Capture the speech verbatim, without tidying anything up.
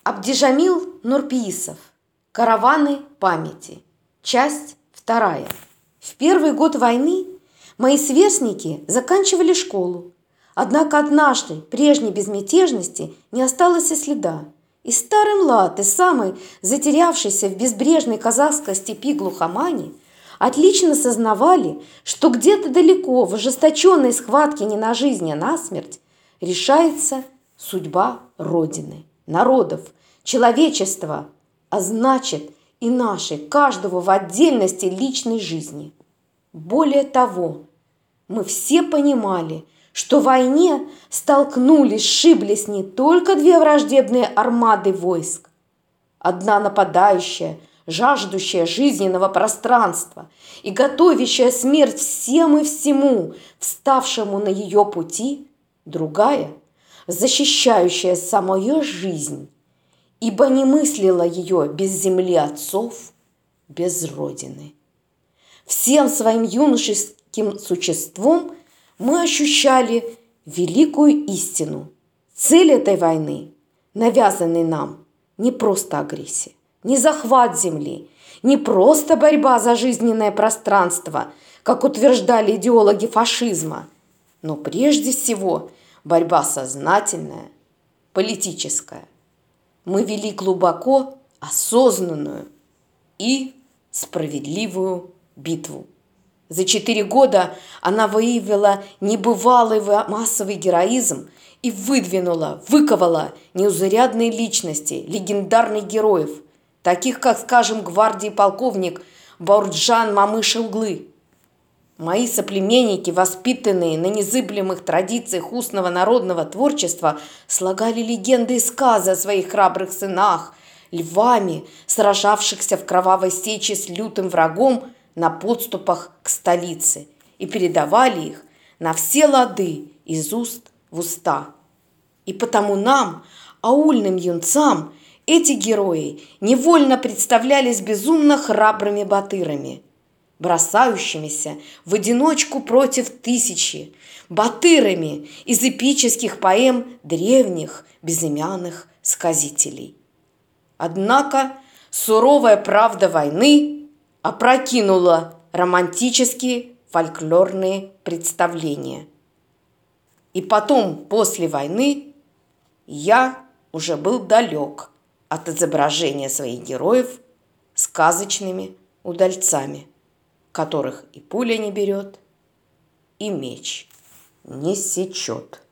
Абдижамил Нурпиисов. Караваны памяти. Часть вторая. В первый год войны мои сверстники заканчивали школу. Однако однажды прежней безмятежности не осталось и следа. И старый млад, и самый затерявшийся в безбрежной казахской степи глухомани отлично сознавали, что где-то далеко в ожесточенной схватке не на жизнь, а на смерть решается судьба Родины, народов, человечества, а значит и нашей, каждого в отдельности личной жизни. Более того, мы все понимали, что в войне столкнулись, сшиблись не только две враждебные армады войск. Одна нападающая, жаждущая жизненного пространства и готовящая смерть всем и всему, вставшему на ее пути, другая, защищающая самую жизнь, ибо не мыслила ее без земли отцов, без Родины. Всем своим юношеским существом мы ощущали великую истину. Цель этой войны, навязанной нам, не просто агрессия, не захват земли, не просто борьба за жизненное пространство, как утверждали идеологи фашизма, но прежде всего борьба сознательная, политическая. Мы вели глубоко осознанную и справедливую битву. За четыре года она выявила небывалый массовый героизм и выдвинула, выковала неузрядные личности, легендарных героев, таких как, скажем, гвардии полковник Баурджан Мамыш-Илглы. Мои соплеменники, воспитанные на незыблемых традициях устного народного творчества, слагали легенды и сказы о своих храбрых сынах, львами, сражавшихся в кровавой сече с лютым врагом на подступах к столице, и передавали их на все лады из уст в уста. И потому нам, аульным юнцам, эти герои невольно представлялись безумно храбрыми батырами, бросающимися в одиночку против тысячи, батырами из эпических поэм древних безымянных сказителей. Однако суровая правда войны опрокинула романтические фольклорные представления. И потом, после войны, я уже был далек от изображения своих героев сказочными удальцами, которых и пуля не берет, и меч не сечет.